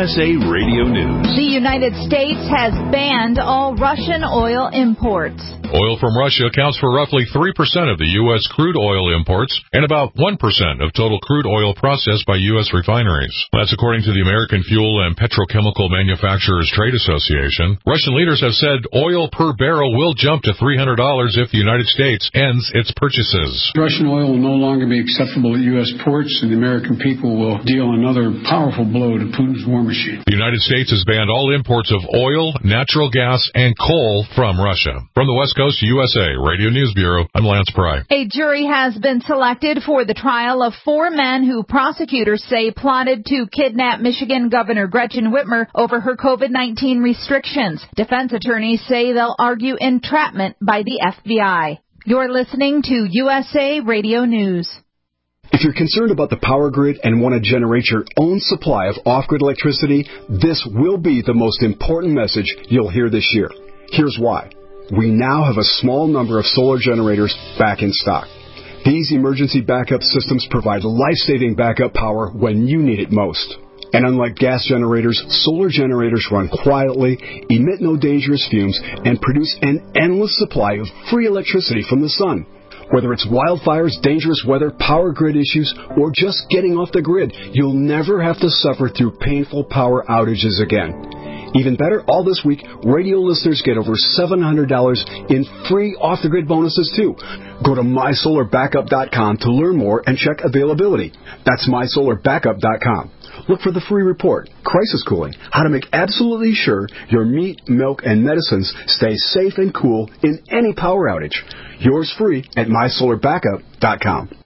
USA Radio News. The United States has banned all Russian oil imports. Oil from Russia accounts for roughly 3% of the U.S. crude oil imports and about 1% of total crude oil processed by U.S. refineries. That's according to the American Fuel and Petrochemical Manufacturers Trade Association. Russian leaders have said oil per barrel will jump to $300 if the United States ends its purchases. Russian oil will no longer be acceptable at U.S. ports, and the American people will deal another powerful blow to Putin's war machine. The United States has banned all imports of oil, natural gas, and coal from Russia. From the West Coast USA Radio News Bureau, I'm Lance Pry. A jury has been selected for the trial of 4 men who prosecutors say plotted to kidnap Michigan Governor Gretchen Whitmer over her COVID-19 restrictions. Defense attorneys say they'll argue entrapment by the FBI. You're listening to USA Radio News. If you're concerned about the power grid and want to generate your own supply of off-grid electricity, this will be the most important message you'll hear this year. Here's why. We now have a small number of solar generators back in stock. These emergency backup systems provide life-saving backup power when you need it most. And unlike gas generators, solar generators run quietly, emit no dangerous fumes, and produce an endless supply of free electricity from the sun. Whether it's wildfires, dangerous weather, power grid issues, or just getting off the grid, you'll never have to suffer through painful power outages again. Even better, all this week, radio listeners get over $700 in free off-the-grid bonuses, too. Go to mysolarbackup.com to learn more and check availability. That's mysolarbackup.com. Look for the free report, Crisis Cooling, how to make absolutely sure your meat, milk, and medicines stay safe and cool in any power outage. Yours free at mysolarbackup.com.